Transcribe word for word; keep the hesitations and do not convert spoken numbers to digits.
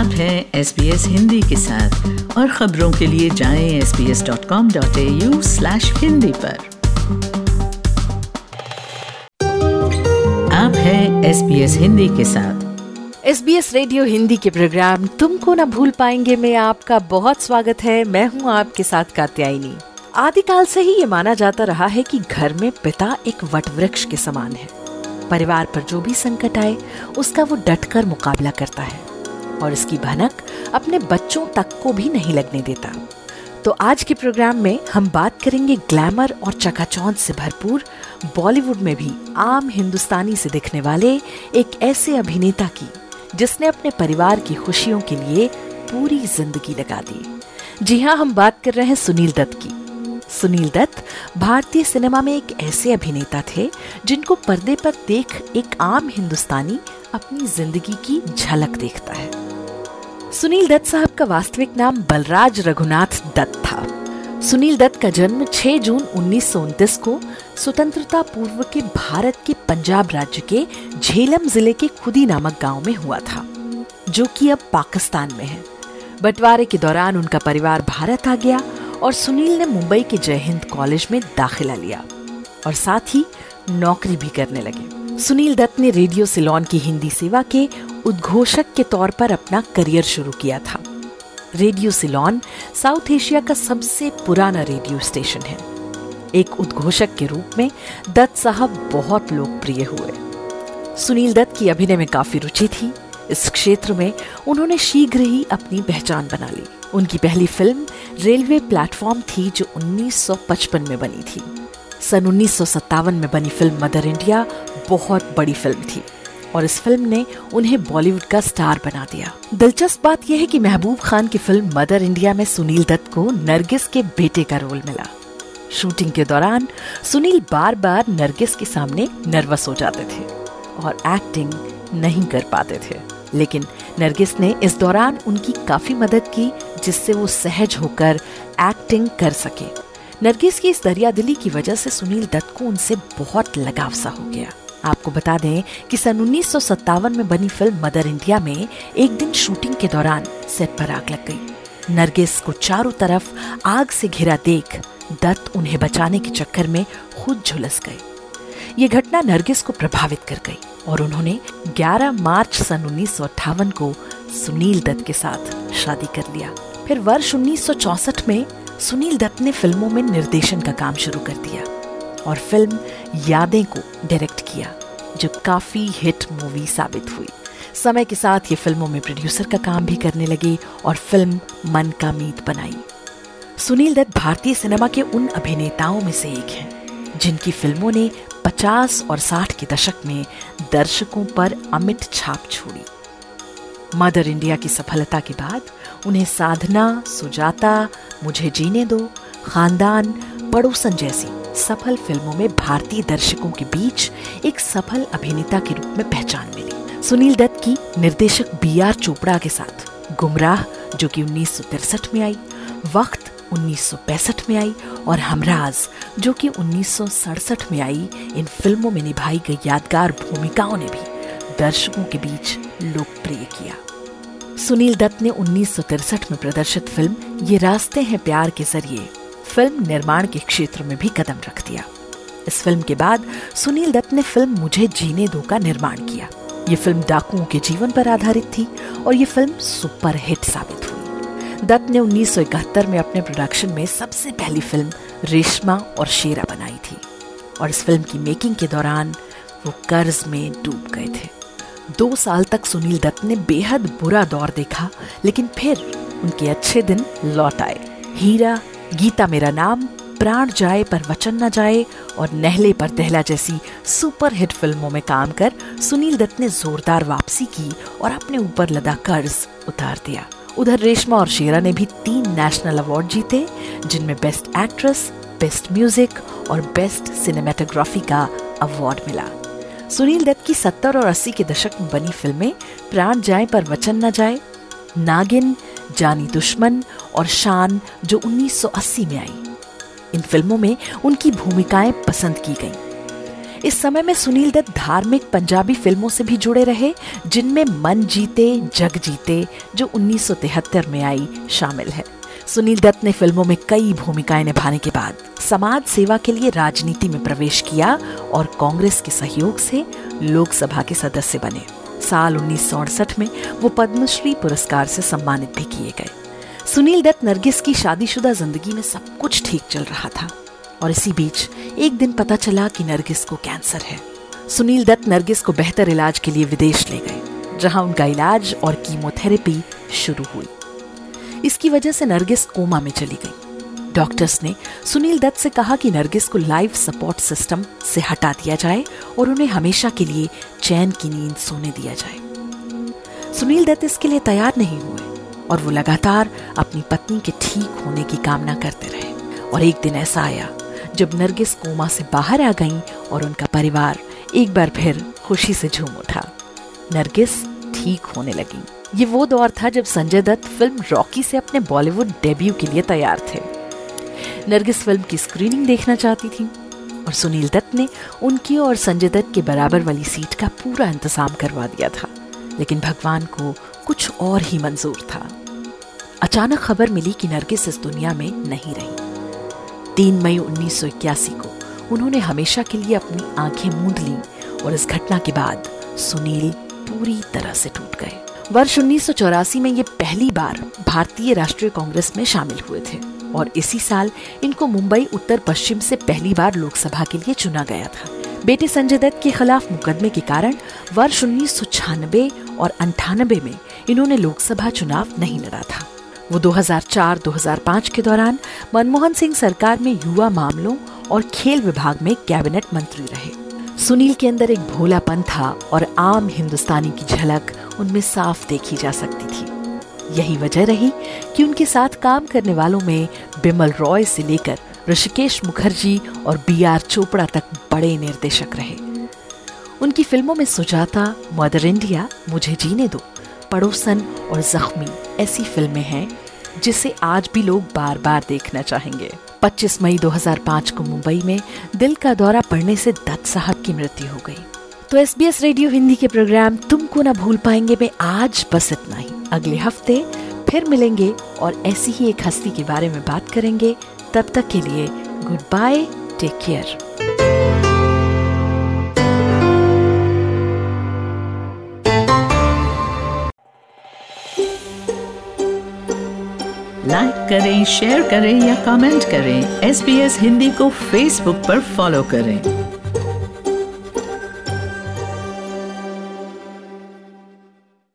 आप हैं S B S Hindi के साथ और खबरों के लिए जाएं S B S dot com dot A U slash Hindi पर। आप हैं एस बी एस हिंदी के साथ। S B S radio Hindi के प्रोग्राम तुमको ना भूल पाएंगे में आपका बहुत स्वागत है। मैं हूँ आपके साथ कात्यायनी। आदिकाल से ही ये माना जाता रहा है कि घर में पिता एक वटवृक्ष के समान है। परिवार पर जो भी संकट आए उसका वो डटकर मुकाबला करता है और इसकी भनक अपने बच्चों तक को भी नहीं लगने देता। तो आज के प्रोग्राम में हम बात करेंगे ग्लैमर और चकाचौंध से भरपूर बॉलीवुड में भी आम हिंदुस्तानी से दिखने वाले एक ऐसे अभिनेता की जिसने अपने परिवार की खुशियों के लिए पूरी जिंदगी लगा दी। जी हाँ, हम बात कर रहे हैं सुनील दत्त की। सुनील दत्त भारतीय सिनेमा में एक ऐसे अभिनेता थे जिनको पर्दे पर देख एक आम हिंदुस्तानी अपनी जिंदगी की झलक देखता है। सुनील दत्त साहब का वास्तविक नाम बलराज रघुनाथ दत्त था। सुनील दत्त का जन्म छह जून उन्नीस सौ उनतीस को स्वतंत्रता पूर्व के भारत के पंजाब राज्य के झेलम जिले के खुदी नामक गांव में हुआ था, जो कि अब पाकिस्तान में है। बंटवारे के दौरान उनका परिवार भारत आ गया और सुनील ने मुंबई के जय हिंद कॉलेज में दाखिला लिया और साथ ही नौकरी भी करने लगे। सुनील दत्त ने रेडियो सिलोन की हिंदी सेवा के उद्घोषक के तौर पर अपना करियर शुरू किया था। रेडियो सिलोन साउथ एशिया का सबसे पुराना रेडियो स्टेशन है। एक उद्घोषक के रूप में दत्त साहब बहुत लोकप्रिय हुए। सुनील दत्त की अभिनय में काफी रुचि थी। इस क्षेत्र में उन्होंने शीघ्र ही अपनी पहचान बना ली। उनकी पहली फिल्म रेलवे प्लेटफॉर्म थी जो उन्नीस सौ पचपन में बनी थी। सन उन्नीस सौ सत्तावन में बनी फिल्म मदर इंडिया बहुत बड़ी फिल्म थी और इस फिल्म ने उन्हें बॉलीवुड का स्टार बना दिया। दिलचस्प बात यह है कि महबूब खान की फिल्म मदर इंडिया में सुनील दत्त को नरगिस के बेटे का रोल मिला। शूटिंग के दौरान सुनील बार बार नरगिस के सामने नर्वस हो जाते थे और एक्टिंग नहीं कर पाते थे, लेकिन नरगिस ने इस दौरान उनकी काफी मदद की जिससे वो सहज होकर एक्टिंग कर सके। नरगिस की इस दरियादिली की वजह से सुनील दत्त को उनसे बहुत लगाव सा हो गया। आपको बता दें कि सन उन्नीस सौ सत्तावन में बनी फिल्म मदर इंडिया में एक दिन शूटिंग के दौरान सेट पर आग लग गई। नरगिस को चारों तरफ आग से घिरा देख दत्त उन्हें बचाने के चक्कर में खुद झुलस गए। ये घटना नरगिस को प्रभावित कर गई और उन्होंने ग्यारह मार्च सन उन्नीस सौ अट्ठावन को सुनील दत्त के साथ शादी कर लिया। फिर वर्ष उन्नीस सौ चौसठ में सुनील दत्त ने फिल्मों में निर्देशन का काम शुरू कर दिया और फिल्म यादें को डायरेक्ट किया, जो काफी हिट मूवी साबित हुई। समय के साथ ये फिल्मों में प्रोड्यूसर का काम भी करने लगे और फिल्म मन का मीत बनाई। सुनील दत्त भारतीय सिनेमा के उन अभिनेताओं में से एक हैं जिनकी फिल्मों ने पचास और साठ के दशक में दर्शकों पर अमिट छाप छोड़ी। मदर इंडिया की सफलता के बाद उन्हें साधना, सुजाता, मुझे जीने दो, खानदान, पड़ोसन जैसी सफल फिल्मों में भारतीय दर्शकों के बीच एक सफल अभिनेता के रूप में पहचान मिली। सुनील दत्त की निर्देशक बी आर चोपड़ा के साथ गुमराह जो कि उन्नीस सौ तिरसठ में आई, वक्त उन्नीस सौ पैंसठ में आई और हमराज जो कि उन्नीस सौ सड़सठ में आई, इन फिल्मों में निभाई गई यादगार भूमिकाओं ने भी दर्शकों के बीच लोकप्रिय किया। सुनील दत्त ने उन्नीस सौ तिरसठ में प्रदर्शित फिल्म ये रास्ते हैं प्यार के जरिए फिल्म निर्माण के क्षेत्र में भी कदम रख दिया। इस फिल्म के बाद सुनील दत्त ने फिल्म मुझे जीने दो का निर्माण किया। ये फिल्म डाकुओं के जीवन पर आधारित थी और ये फिल्म सुपर हिट साबित हुई। दत्त ने उन्नीस सौ इकहत्तर में अपने प्रोडक्शन में सबसे पहली फिल्म रेशमा और शेरा बनाई थी और इस फिल्म की मेकिंग के दौरान वो कर्ज में डूब गए थे। दो साल तक सुनील दत्त ने बेहद बुरा दौर देखा, लेकिन फिर उनके अच्छे दिन लौट आए। हीरा, गीता मेरा नाम, प्राण जाए पर वचन न जाए और नहले पर दहला जैसी सुपर हिट फिल्मों में काम कर सुनील दत्त ने जोरदार वापसी की और अपने ऊपर लदा कर्ज उतार दिया। उधर रेशमा और शेरा ने भी तीन नेशनल अवार्ड जीते, जिनमें बेस्ट एक्ट्रेस, बेस्ट म्यूजिक और बेस्ट सिनेमेटोग्राफी का अवार्ड मिला। सुनील दत्त की सत्तर और अस्सी के दशक में बनी फिल्में प्राण जाए पर वचन न जाए, नागिन, जानी दुश्मन और शान जो उन्नीस सौ अस्सी में आई, इन फिल्मों में उनकी भूमिकाएं पसंद की गईं। इस समय में सुनील दत्त धार्मिक पंजाबी फिल्मों से भी जुड़े रहे, जिनमें मन जीते जग जीते जो उन्नीस सौ तिहत्तर में आई शामिल है। सुनील दत्त ने फिल्मों में कई भूमिकाएं निभाने के बाद समाज सेवा के लिए राजनीति में प्रवेश किया और कांग्रेस के सहयोग से लोकसभा के सदस्य बने। साल उन्नीस सौ अड़सठ में वो पद्मश्री पुरस्कार से सम्मानित भी किए गए। सुनील दत्त नरगिस की शादीशुदा जिंदगी में सब कुछ ठीक चल रहा था और इसी बीच एक दिन पता चला कि नरगिस को कैंसर है। सुनील दत्त नरगिस को बेहतर इलाज के लिए विदेश ले गए, जहां उनका इलाज और कीमोथेरेपी शुरू हुई। इसकी वजह से नरगिस कोमा में चली गई। डॉक्टर्स ने सुनील दत्त से कहा कि नरगिस को लाइफ सपोर्ट सिस्टम से हटा दिया जाए और उन्हें हमेशा के लिए चैन की नींद सोने दिया जाए। सुनील दत्त इसके लिए तैयार नहीं हुए और वो लगातार अपनी पत्नी के ठीक होने की कामना करते रहे। और एक दिन ऐसा आया जब नरगिस कोमा से बाहर आ गईं और उनका परिवार एक बार फिर खुशी से झूम उठा। नरगिस ठीक होने लगी। ये वो दौर था जब संजय दत्त फिल्म रॉकी से अपने बॉलीवुड डेब्यू के लिए तैयार थे। नरगिस फिल्म की स्क्रीनिंग देखना चाहती थी और सुनील दत्त ने उनकी और संजय दत्त के बराबर वाली सीट का पूरा इंतजाम करवा दिया था, लेकिन भगवान को कुछ और ही मंजूर था। अचानक खबर मिली कि नरगिस इस दुनिया में नहीं रही। तीन मई उन्नीस सौ इक्यासी को उन्होंने हमेशा के लिए अपनी आंखें मूंद ली और इस घटना के बाद सुनील पूरी तरह से टूट गए। वर्ष उन्नीस सौ चौरासी में ये पहली बार भारतीय राष्ट्रीय कांग्रेस में शामिल हुए थे और इसी साल इनको मुंबई उत्तर पश्चिम से पहली बार लोकसभा के लिए चुना गया था। बेटे संजय दत्त के खिलाफ मुकदमे के कारण वर्ष उन्नीस सौ छियानवे और अंठानबे में इन्होंने लोकसभा चुनाव नहीं लड़ा था। वो दो हज़ार चार दो हज़ार पाँच के दौरान मनमोहन सिंह सरकार में युवा मामलों और खेल विभाग में कैबिनेट मंत्री रहे। सुनील के अंदर एक भोलापन था और आम हिंदुस्तानी की झलक उनमें साफ देखी जा सकती थी। यही वजह रही कि उनके साथ काम करने वालों में बिमल रॉय से लेकर ऋषिकेश मुखर्जी और बी आर चोपड़ा तक बड़े निर्देशक रहे। उनकी फिल्मों में सुजाता, मदर इंडिया, मुझे जीने दो, पड़ोसन और जख्मी ऐसी फिल्में हैं जिसे आज भी लोग बार बार देखना चाहेंगे। पच्चीस मई दो हज़ार पाँच को मुंबई में दिल का दौरा पड़ने से दत्त साहब की मृत्यु हो गई। तो S B S radio Hindi के प्रोग्राम तुमको ना भूल पाएंगे में आज बस इतना ही। अगले हफ्ते फिर मिलेंगे और ऐसी ही एक हस्ती के बारे में बात करेंगे। तब तक के लिए good bye, take care. Like करें, शेयर करें या कमेंट करें। एस बी एस हिंदी को फेसबुक पर फॉलो करें।